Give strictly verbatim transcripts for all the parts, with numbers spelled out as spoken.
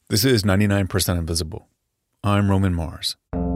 This is ninety-nine percent Invisible. I'm Roman Mars.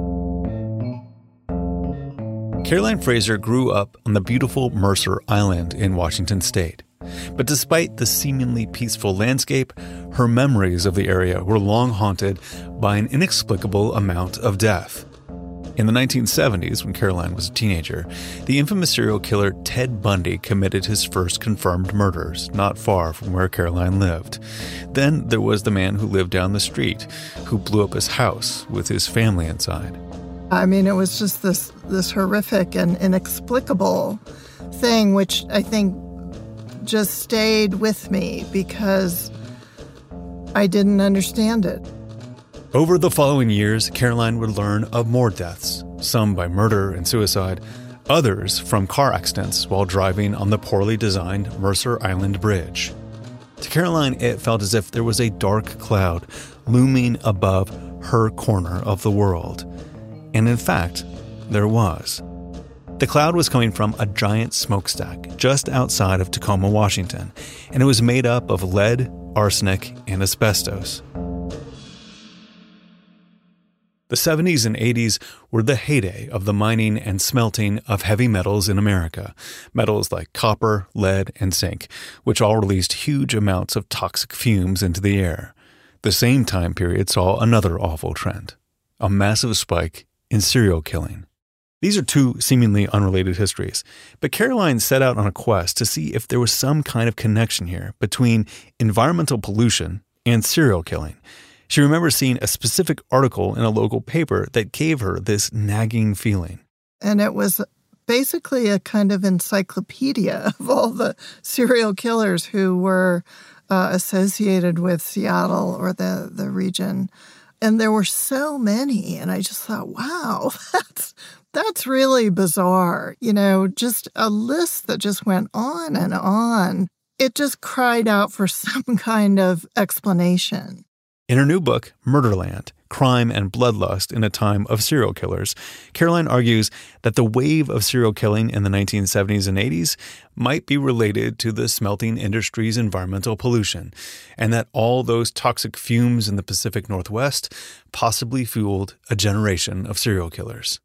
Caroline Fraser grew up on the beautiful Mercer Island in Washington state. But despite the seemingly peaceful landscape, her memories of the area were long haunted by an inexplicable amount of death. In the nineteen seventies, when Caroline was a teenager, the infamous serial killer Ted Bundy committed his first confirmed murders not far from where Caroline lived. Then there was the man who lived down the street, who blew up his house with his family inside. I mean, it was just this, this horrific and inexplicable thing, which I think just stayed with me because I didn't understand it. Over the following years, Caroline would learn of more deaths, some by murder and suicide, others from car accidents while driving on the poorly designed Mercer Island Bridge. To Caroline, it felt as if there was a dark cloud looming above her corner of the world. And in fact, there was. The cloud was coming from a giant smokestack just outside of Tacoma, Washington, and it was made up of lead, arsenic, and asbestos. The seventies and eighties were the heyday of the mining and smelting of heavy metals in America, metals like copper, lead, and zinc, which all released huge amounts of toxic fumes into the air. The same time period saw another awful trend, a massive spike in serial killing. These are two seemingly unrelated histories, but Caroline set out on a quest to see if there was some kind of connection here between environmental pollution and serial killing. She remembers seeing a specific article in a local paper that gave her this nagging feeling. And it was basically a kind of encyclopedia of all the serial killers who were uh, associated with Seattle or the, the region. And there were so many. And I just thought, wow, that's that's really bizarre. You know, just a list that just went on and on. It just cried out for some kind of explanation. In her new book, Murderland, Crime and Bloodlust in a Time of Serial Killers, Caroline argues that the wave of serial killing in the nineteen seventies and eighties might be related to the smelting industry's environmental pollution, and that all those toxic fumes in the Pacific Northwest possibly fueled a generation of serial killers.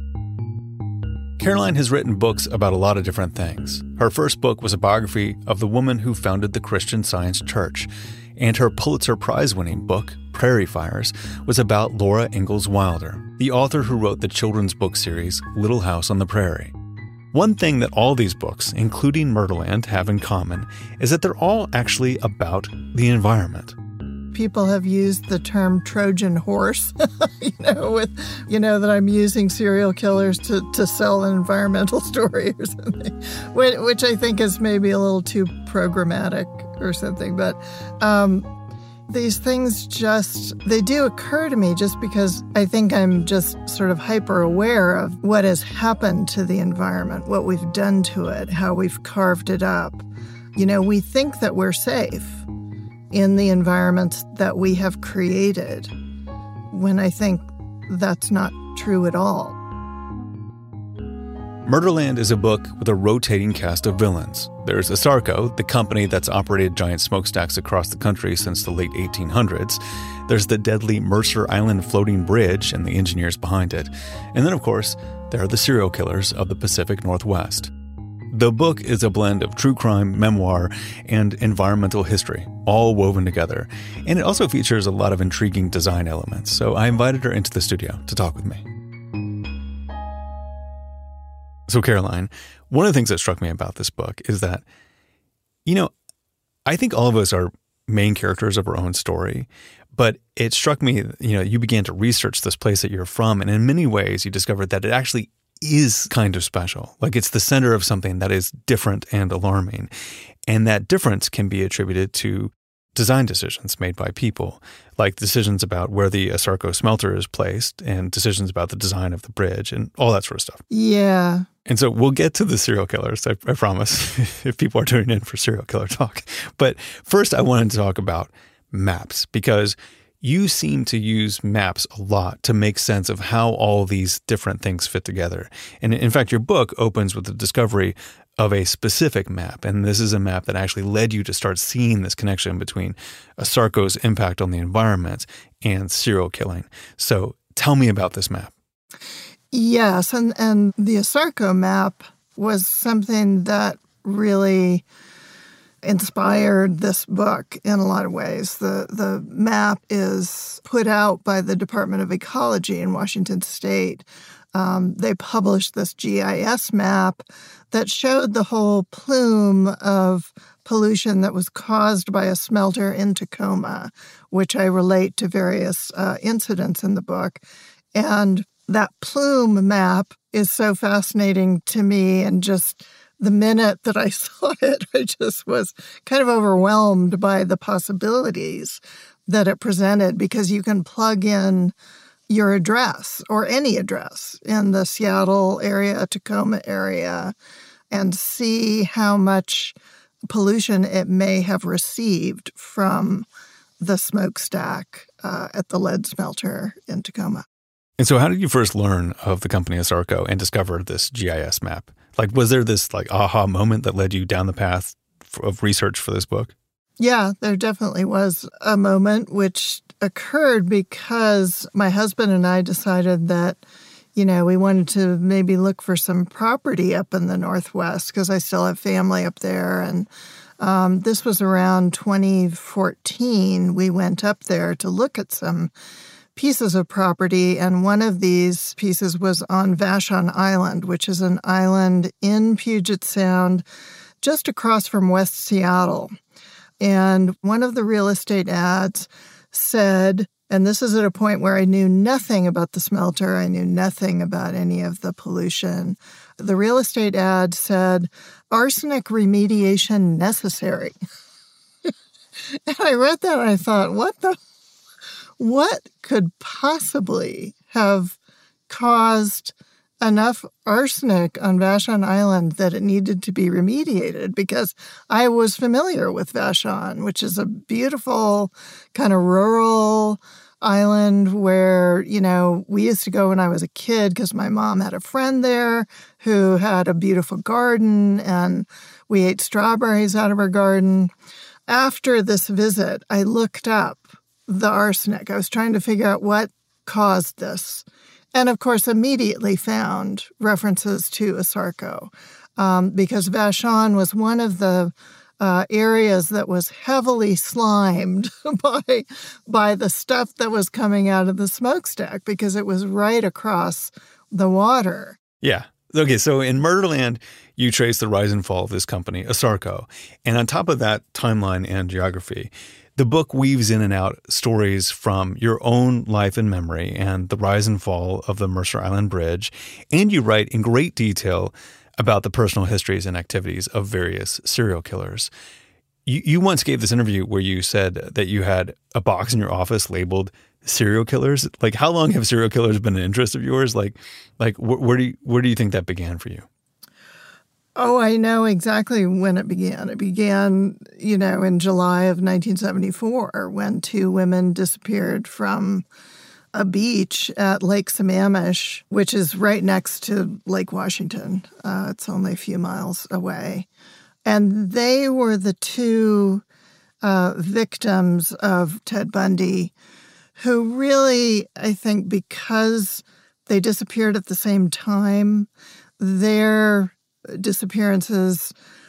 Caroline has written books about a lot of different things. Her first book was a biography of the woman who founded the Christian Science Church, and her Pulitzer Prize-winning book, Prairie Fires, was about Laura Ingalls Wilder, the author who wrote the children's book series Little House on the Prairie. One thing that all these books, including Murderland, have in common is that they're all actually about the environment. People have used the term Trojan horse, you know, with, you know, that I'm using serial killers to, to sell an environmental story or something, which, which I think is maybe a little too programmatic or something. But um, these things just, they do occur to me just because I think I'm just sort of hyper aware of what has happened to the environment, what we've done to it, how we've carved it up. You know, we think that we're safe in the environments that we have created, when I think that's not true at all. Murderland is a book with a rotating cast of villains. There's ASARCO, the company that's operated giant smokestacks across the country since the late eighteen hundreds. There's the deadly Mercer Island floating bridge and the engineers behind it. And then, of course, there are the serial killers of the Pacific Northwest. The book is a blend of true crime, memoir, and environmental history, all woven together. And it also features a lot of intriguing design elements, so I invited her into the studio to talk with me. So Caroline, one of the things that struck me about this book is that, you know, I think all of us are main characters of our own story, but it struck me, you know, you began to research this place that you're from, and in many ways you discovered that it actually is kind of special. Like it's the center of something that is different and alarming. And that difference can be attributed to design decisions made by people, like decisions about where the ASARCO smelter is placed and decisions about the design of the bridge and all that sort of stuff. Yeah. And so we'll get to the serial killers, I, I promise, if people are tuning in for serial killer talk. But first I wanted to talk about maps because you seem to use maps a lot to make sense of how all these different things fit together. And in fact, your book opens with the discovery of a specific map. And this is a map that actually led you to start seeing this connection between ASARCO's impact on the environment and serial killing. So tell me about this map. Yes, and, and the ASARCO map was something that really inspired this book in a lot of ways. The the map is put out by the Department of Ecology in Washington State. Um, they published this G I S map that showed the whole plume of pollution that was caused by a smelter in Tacoma, which I relate to various uh, incidents in the book. And that plume map is so fascinating to me, and just the minute that I saw it, I just was kind of overwhelmed by the possibilities that it presented, because you can plug in your address or any address in the Seattle area, Tacoma area, and see how much pollution it may have received from the smokestack uh, at the lead smelter in Tacoma. And so how did you first learn of the company ASARCO and discover this G I S map? Like, was there this like aha moment that led you down the path of research for this book? Yeah, there definitely was a moment, which occurred because my husband and I decided that, you know, we wanted to maybe look for some property up in the Northwest, because I still have family up there. And um, this was around twenty fourteen. We went up there to look at some pieces of property, and one of these pieces was on Vashon Island, which is an island in Puget Sound, just across from West Seattle. And one of the real estate ads said, and this is at a point where I knew nothing about the smelter, I knew nothing about any of the pollution. The real estate ad said, arsenic remediation necessary. And I read that and I thought, what the What could possibly have caused enough arsenic on Vashon Island that it needed to be remediated? Because I was familiar with Vashon, which is a beautiful kind of rural island where, you know, we used to go when I was a kid because my mom had a friend there who had a beautiful garden, and we ate strawberries out of her garden. After this visit, I looked up the arsenic. I was trying to figure out what caused this. And of course, immediately found references to ASARCO, um, because Vashon was one of the uh, areas that was heavily slimed by, by the stuff that was coming out of the smokestack, because it was right across the water. Yeah. Okay, so in Murderland, you trace the rise and fall of this company, ASARCO. And on top of that timeline and geography, the book weaves in and out stories from your own life and memory and the rise and fall of the Mercer Island Bridge. And you write in great detail about the personal histories and activities of various serial killers. You, you once gave this interview where you said that you had a box in your office labeled serial killers. Like, how long have serial killers been an interest of yours? Like, like wh- where do you, where do you think that began for you? Oh, I know exactly when it began. It began, you know, in July of nineteen seventy-four, when two women disappeared from a beach at Lake Sammamish, which is right next to Lake Washington. Uh, it's only a few miles away. And they were the two uh, victims of Ted Bundy, who really, I think, because they disappeared at the same time, their disappearances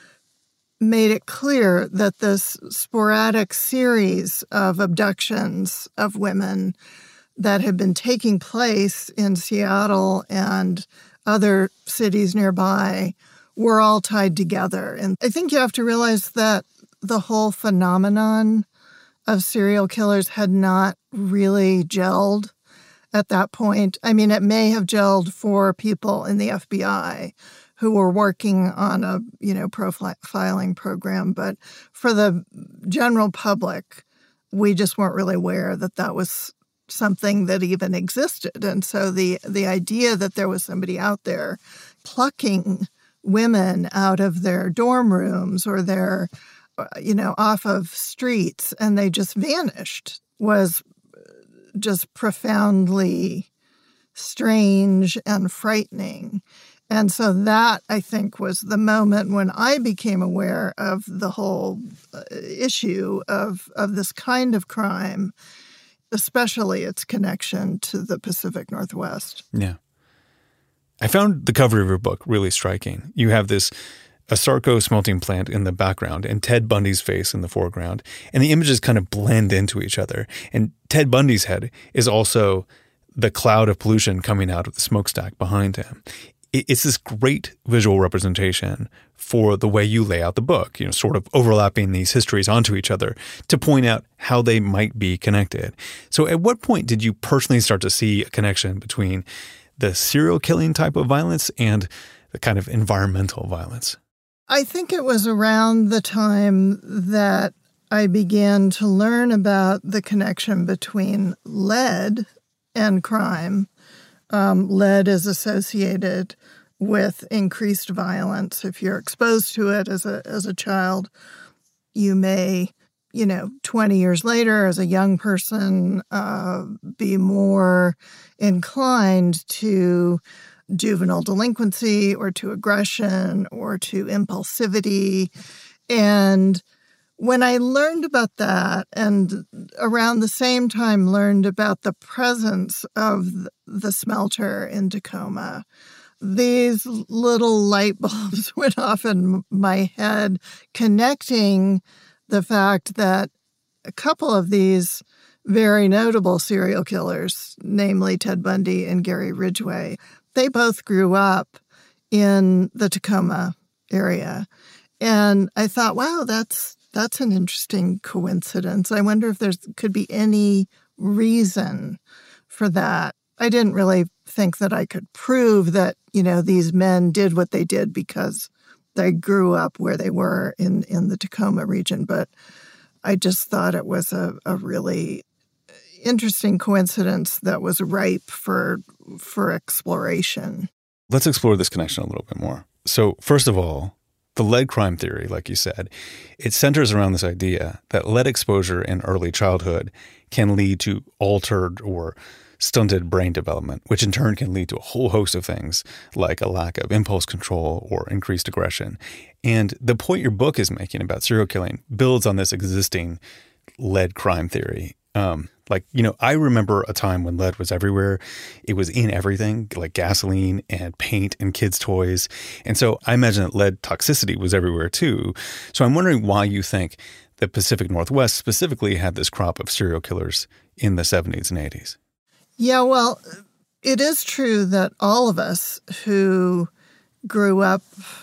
made it clear that this sporadic series of abductions of women that had been taking place in Seattle and other cities nearby were all tied together. And I think you have to realize that the whole phenomenon of serial killers had not really gelled at that point. I mean, it may have gelled for people in the F B I who were working on a, you know, profiling program. But for the general public, we just weren't really aware that that was something that even existed. And so the, the idea that there was somebody out there plucking women out of their dorm rooms or their, you know, off of streets and they just vanished was just profoundly strange and frightening. And so that, I think, was the moment when I became aware of the whole issue of, of this kind of crime, especially its connection to the Pacific Northwest. Yeah. I found the cover of your book really striking. You have this Asarco smelting plant in the background and Ted Bundy's face in the foreground, and the images kind of blend into each other. And Ted Bundy's head is also the cloud of pollution coming out of the smokestack behind him. It's this great visual representation for the way you lay out the book, you know, sort of overlapping these histories onto each other to point out how they might be connected. So at what point did you personally start to see a connection between the serial killing type of violence and the kind of environmental violence? I think it was around the time that I began to learn about the connection between lead and crime. Um, lead is associated with increased violence. If you're exposed to it as a as a child, you may, you know, twenty years later as a young person, uh, be more inclined to juvenile delinquency or to aggression or to impulsivity. And when I learned about that, and around the same time learned about the presence of the smelter in Tacoma, these little light bulbs went off in my head, connecting the fact that a couple of these very notable serial killers, namely Ted Bundy and Gary Ridgway, they both grew up in the Tacoma area. And I thought, wow, that's That's an interesting coincidence. I wonder if there could be any reason for that. I didn't really think that I could prove that, you know, these men did what they did because they grew up where they were in, in the Tacoma region. But I just thought it was a, a really interesting coincidence that was ripe for for exploration. Let's explore this connection a little bit more. So first of all, the lead crime theory, like you said, it centers around this idea that lead exposure in early childhood can lead to altered or stunted brain development, which in turn can lead to a whole host of things like a lack of impulse control or increased aggression. And the point your book is making about serial killing builds on this existing lead crime theory. Um, like, you know, I remember a time when lead was everywhere. It was in everything, like gasoline and paint and kids' toys. And so I imagine that lead toxicity was everywhere too. So I'm wondering why you think the Pacific Northwest specifically had this crop of serial killers in the seventies and eighties. Yeah, well, it is true that all of us who grew up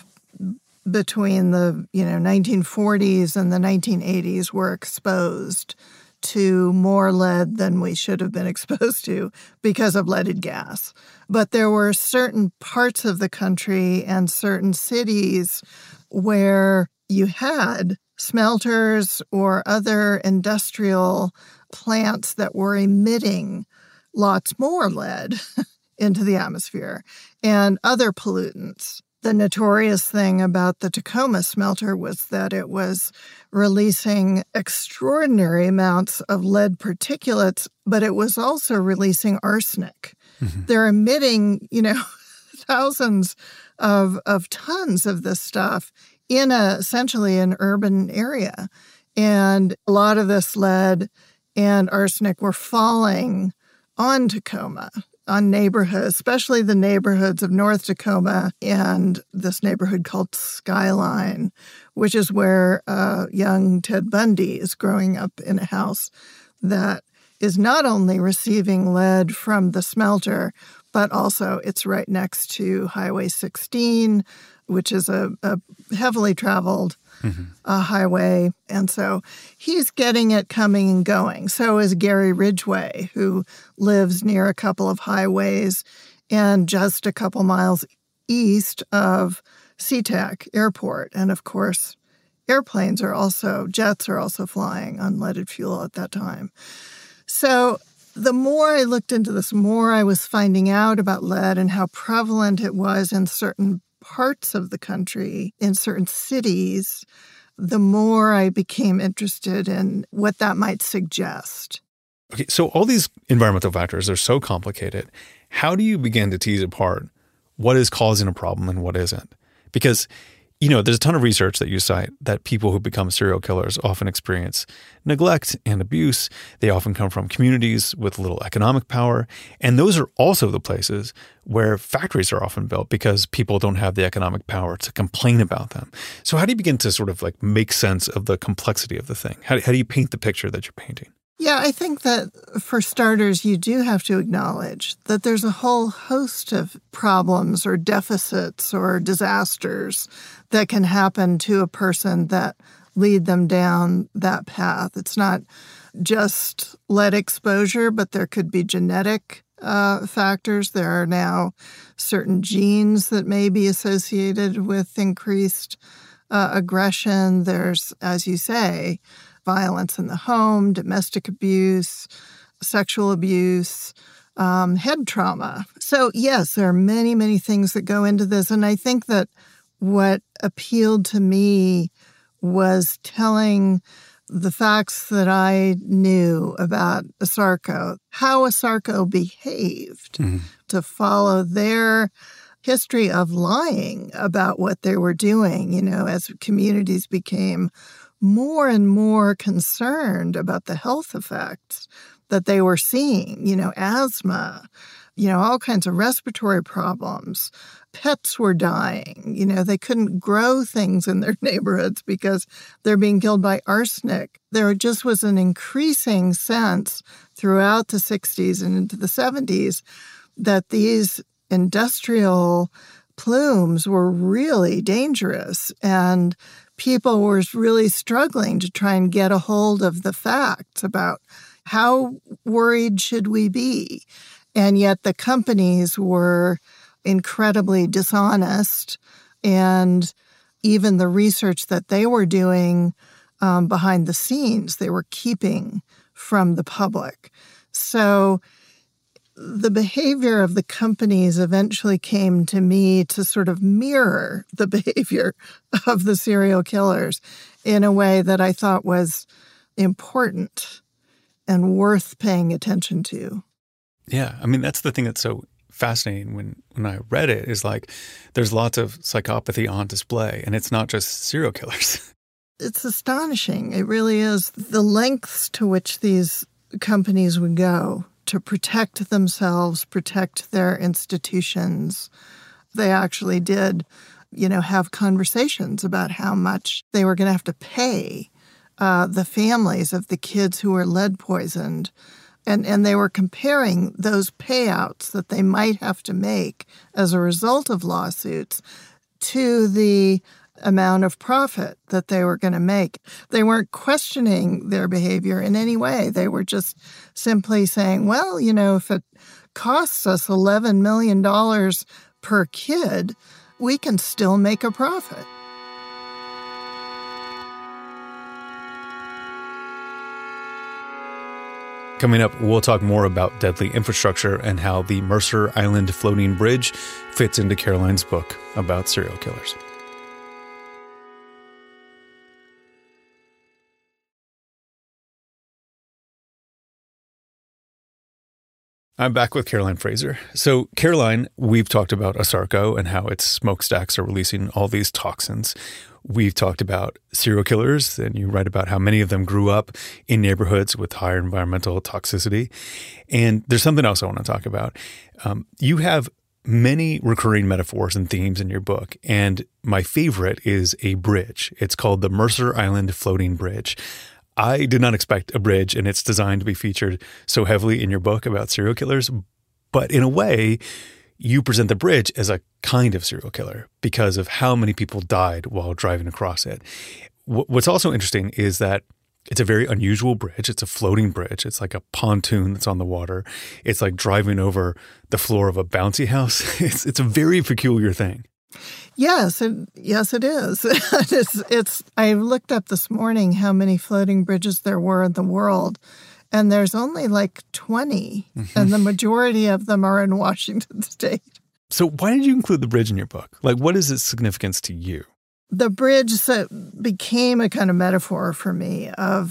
between the, you know, nineteen forties and the nineteen eighties were exposed to more lead than we should have been exposed to because of leaded gas. But there were certain parts of the country and certain cities where you had smelters or other industrial plants that were emitting lots more lead into the atmosphere and other pollutants. The notorious thing about the Tacoma smelter was that it was releasing extraordinary amounts of lead particulates, but it was also releasing arsenic. Mm-hmm. They're emitting, you know, thousands of, of tons of this stuff in a, essentially an urban area. And a lot of this lead and arsenic were falling on Tacoma, on neighborhoods, especially the neighborhoods of North Tacoma and this neighborhood called Skyline, which is where uh, young Ted Bundy is growing up in a house that is not only receiving lead from the smelter, but also it's right next to Highway sixteen, which is a, a heavily traveled mm-hmm. uh, highway. And so he's getting it coming and going. So is Gary Ridgway, who lives near a couple of highways and just a couple miles east of SeaTac Airport. And of course, airplanes are also, jets are also flying on leaded fuel at that time. So the more I looked into this, the more I was finding out about lead and how prevalent it was in certain parts of the country, in certain cities, the more I became interested in what that might suggest. Okay, so all these environmental factors are so complicated. How do you begin to tease apart what is causing a problem and what isn't? Because, you know, there's a ton of research that you cite that people who become serial killers often experience neglect and abuse. They often come from communities with little economic power. And those are also the places where factories are often built because people don't have the economic power to complain about them. So how do you begin to sort of like make sense of the complexity of the thing? How, how do you paint the picture that you're painting? Yeah, I think that for starters, you do have to acknowledge that there's a whole host of problems or deficits or disasters that can happen to a person that lead them down that path. It's not just lead exposure, but there could be genetic uh, factors. There are now certain genes that may be associated with increased uh, aggression. There's, as you say, violence in the home, domestic abuse, sexual abuse, um, head trauma. So yes, there are many, many things that go into this. And I think that what appealed to me was telling the facts that I knew about ASARCO, how ASARCO behaved, mm-hmm. to follow their history of lying about what they were doing, you know, as communities became more and more concerned about the health effects that they were seeing, you know, asthma, you know, all kinds of respiratory problems. Pets were dying. You know, they couldn't grow things in their neighborhoods because they're being killed by arsenic. There just was an increasing sense throughout the sixties and into the seventies that these industrial plumes were really dangerous, and people were really struggling to try and get a hold of the facts about how worried should we be. And yet the companies were incredibly dishonest, and even the research that they were doing um, behind the scenes, they were keeping from the public. So the behavior of the companies eventually came to me to sort of mirror the behavior of the serial killers in a way that I thought was important and worth paying attention to. Yeah, I mean, that's the thing that's so fascinating when, when I read it is like there's lots of psychopathy on display, and it's not just serial killers. It's astonishing. It really is. The lengths to which these companies would go to protect themselves, protect their institutions. They actually did, you know, have conversations about how much they were going to have to pay uh, the families of the kids who were lead poisoned. And, and they were comparing those payouts that they might have to make as a result of lawsuits to the amount of profit that they were going to make. They weren't questioning their behavior in any way. They were just simply saying, well, you know, if it costs us eleven million dollars per kid, we can still make a profit. Coming up, we'll talk more about deadly infrastructure and how the Mercer Island floating bridge fits into Caroline's book about serial killers. I'm back with Caroline Fraser. So, Caroline, we've talked about ASARCO and how its smokestacks are releasing all these toxins. We've talked about serial killers, and you write about how many of them grew up in neighborhoods with higher environmental toxicity. And there's something else I want to talk about. Um, you have many recurring metaphors and themes in your book, and my favorite is a bridge. It's called the Mercer Island Floating Bridge. I did not expect a bridge and its design to be featured so heavily in your book about serial killers, but in a way, you present the bridge as a kind of serial killer because of how many people died while driving across it. What's also interesting is that it's a very unusual bridge. It's a floating bridge. It's like a pontoon that's on the water. It's like driving over the floor of a bouncy house. It's it's a very peculiar thing. Yes, it, yes, it is. it's, it's. I looked up this morning how many floating bridges there were in the world, and there's only like twenty, mm-hmm. and the majority of them are in Washington State. So why did you include the bridge in your book? Like, what is its significance to you? The bridge became a kind of metaphor for me of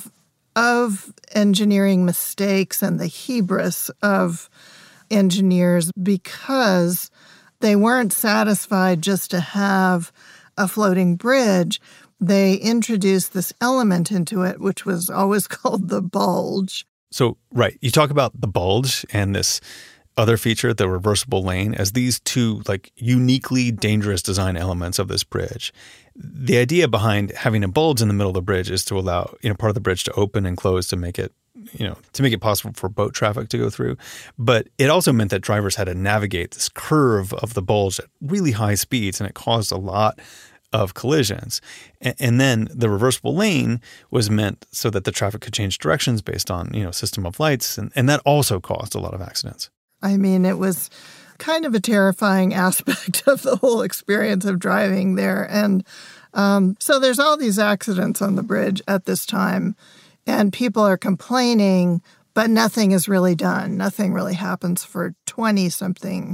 of engineering mistakes and the hubris of engineers because they weren't satisfied just to have a floating bridge. They introduced this element into it, which was always called the bulge. So, right, you talk about the bulge and this other feature, the reversible lane, as these two like uniquely dangerous design elements of this bridge. The idea behind having a bulge in the middle of the bridge is to allow, you know, part of the bridge to open and close to make it, you know, to make it possible for boat traffic to go through. But it also meant that drivers had to navigate this curve of the bulge at really high speeds, and it caused a lot of collisions. And then the reversible lane was meant so that the traffic could change directions based on, you know, system of lights. And, and that also caused a lot of accidents. I mean, it was kind of a terrifying aspect of the whole experience of driving there. And um, so there's all these accidents on the bridge at this time, and people are complaining, but nothing is really done. Nothing really happens for twenty-something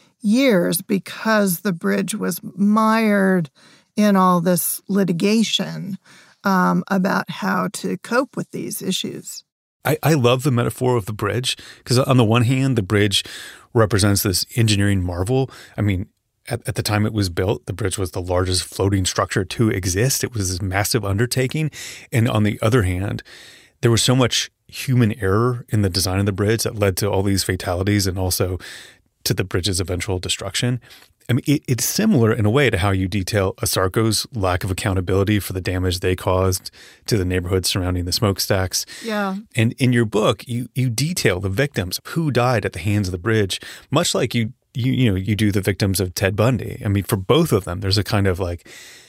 years because the bridge was mired in all this litigation um, about how to cope with these issues. I, I love the metaphor of the bridge because on the one hand, the bridge represents this engineering marvel. I mean, at, at the time it was built, the bridge was the largest floating structure to exist. It was this massive undertaking. And on the other hand, there was so much human error in the design of the bridge that led to all these fatalities and also to the bridge's eventual destruction. I mean, it, it's similar in a way to how you detail ASARCO's lack of accountability for the damage they caused to the neighborhoods surrounding the smokestacks. Yeah. And in your book, you you detail the victims who died at the hands of the bridge, much like you you you know you do the victims of Ted Bundy. I mean, for both of them, there's a kind of like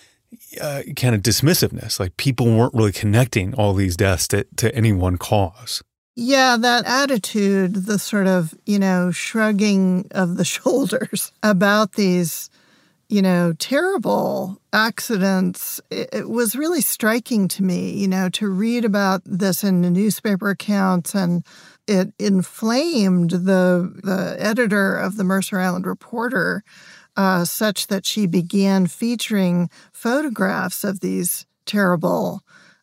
uh, kind of dismissiveness, like people weren't really connecting all these deaths to, to any one cause. Yeah, that attitude, the sort of, you know, shrugging of the shoulders about these, you know, terrible accidents, it, it was really striking to me, you know, to read about this in the newspaper accounts, and it inflamed the, the editor of the Mercer Island Reporter uh, such that she began featuring photographs of these terrible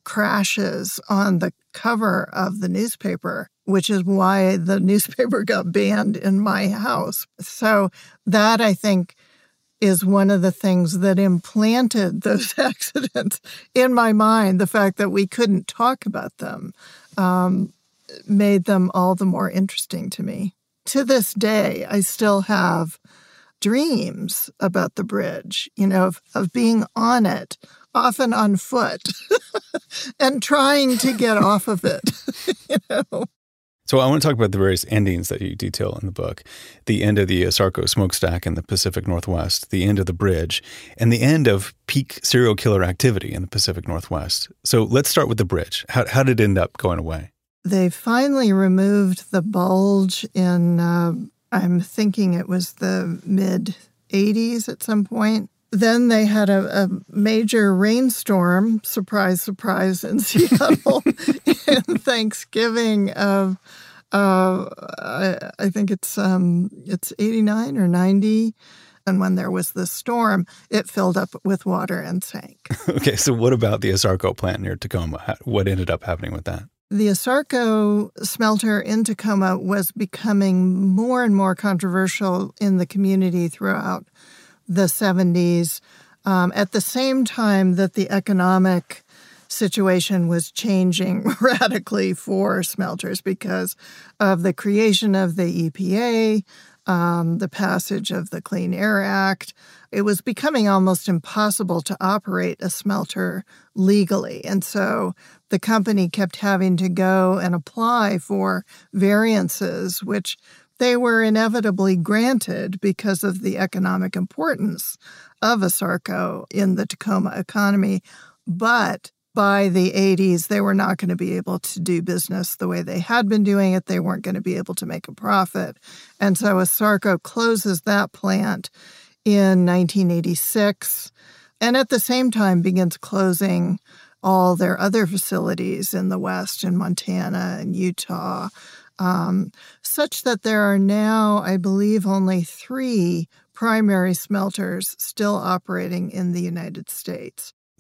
crashes on the cover of the newspaper, which is why the newspaper got banned in my house. So that, I think, is one of the things that implanted those accidents in my mind. The fact that we couldn't talk about them um, made them all the more interesting to me. To this day, I still have dreams about the bridge, you know, of, of being on it, often on foot, and trying to get off of it, you know. So I want to talk about the various endings that you detail in the book. The end of the ASARCO smokestack in the Pacific Northwest, the end of the bridge, and the end of peak serial killer activity in the Pacific Northwest. So let's start with the bridge. How, how did it end up going away? They finally removed the bulge in, uh, I'm thinking it was the mid eighties at some point. Then they had a, a major rainstorm, surprise, surprise, in Seattle in Thanksgiving of, uh, I, I think it's um, it's eighty-nine or ninety. And when there was this storm, it filled up with water and sank. Okay, so what about the ASARCO plant near Tacoma? What ended up happening with that? The ASARCO smelter in Tacoma was becoming more and more controversial in the community throughout the seventies, um, at the same time that the economic situation was changing radically for smelters because of the creation of the E P A, um, the passage of the Clean Air Act. It was becoming almost impossible to operate a smelter legally. And so the company kept having to go and apply for variances, which they were inevitably granted because of the economic importance of ASARCO in the Tacoma economy. But by the eighties, they were not going to be able to do business the way they had been doing it. They weren't going to be able to make a profit. And so ASARCO closes that plant in nineteen eighty-six, and at the same time begins closing all their other facilities in the West, in Montana and Utah, Um, such that there are now, I believe, only three primary smelters still operating in the United States.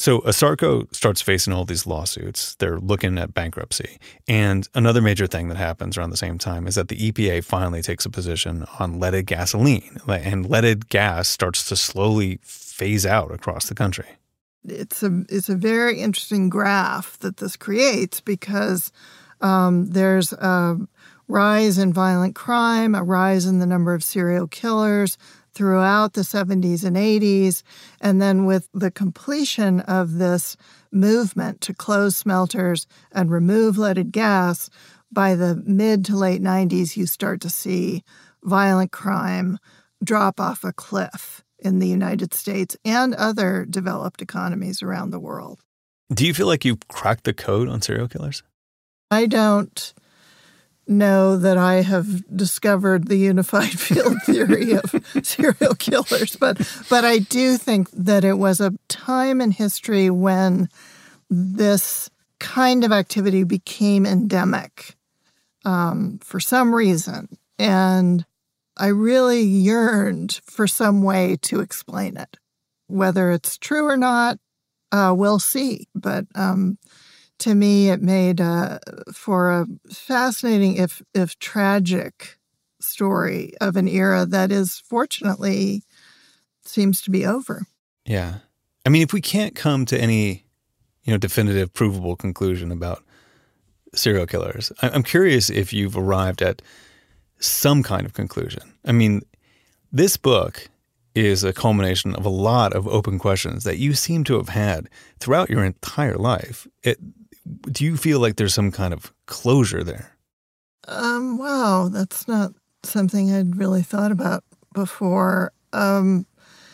So ASARCO starts facing all these lawsuits. They're looking at bankruptcy. And another major thing that happens around the same time is that the E P A finally takes a position on leaded gasoline. And leaded gas starts to slowly phase out across the country. It's a, it's a very interesting graph that this creates because um, there's a rise in violent crime, a rise in the number of serial killers throughout the seventies and eighties. And then with the completion of this movement to close smelters and remove leaded gas, by the mid to late nineties, you start to see violent crime drop off a cliff in the United States and other developed economies around the world. Do you feel like you've cracked the code on serial killers? I don't know that I have discovered the unified field theory of serial killers, but but I do think that it was a time in history when this kind of activity became endemic um, for some reason. And I really yearned for some way to explain it. Whether it's true or not, uh, we'll see. But um, to me, it made uh, for a fascinating, if if tragic, story of an era that is fortunately seems to be over. Yeah. I mean, if we can't come to any, you know, definitive, provable conclusion about serial killers, I'm curious if you've arrived at some kind of conclusion. I mean, this book is a culmination of a lot of open questions that you seem to have had throughout your entire life. It, do you feel like there's some kind of closure there? Um, wow, that's not something I'd really thought about before. Um,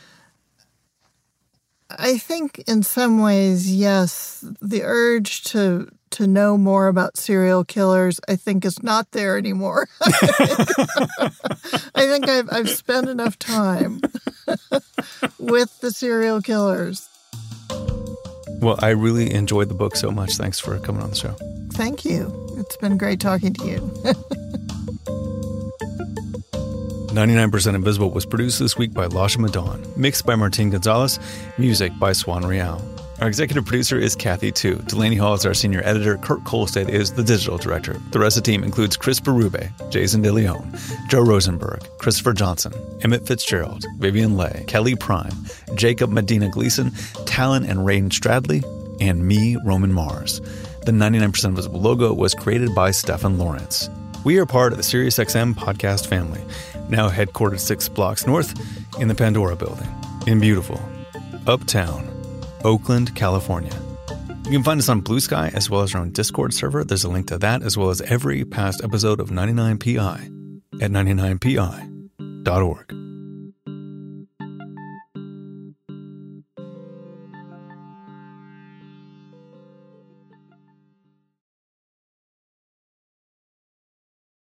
I think in some ways, yes, the urge to to know more about serial killers, I think, is not there anymore. I think I've, I've spent enough time with the serial killers. Well, I really enjoyed the book so much. Thanks for coming on the show. Thank you. It's been great talking to you. ninety-nine percent Invisible was produced this week by Lasha Madon, mixed by Martin Gonzalez, music by Swan Real. Our executive producer is Kathy Tu. Delaney Hall is our senior editor. Kurt Kolstad is the digital director. The rest of the team includes Chris Berube, Jason DeLeon, Joe Rosenberg, Christopher Johnson, Emmett Fitzgerald, Vivian Leigh, Kelly Prime, Jacob Medina Gleason, Talon and Rain Stradley, and me, Roman Mars. The ninety-nine percent Invisible logo was created by Stefan Lawrence. We are part of the SiriusXM podcast family, now headquartered six blocks north in the Pandora building in beautiful Uptown, Oakland, California. You can find us on Blue Sky as well as our own Discord server. There's a link to that as well as every past episode of ninety-nine P I at ninety-nine P I dot org.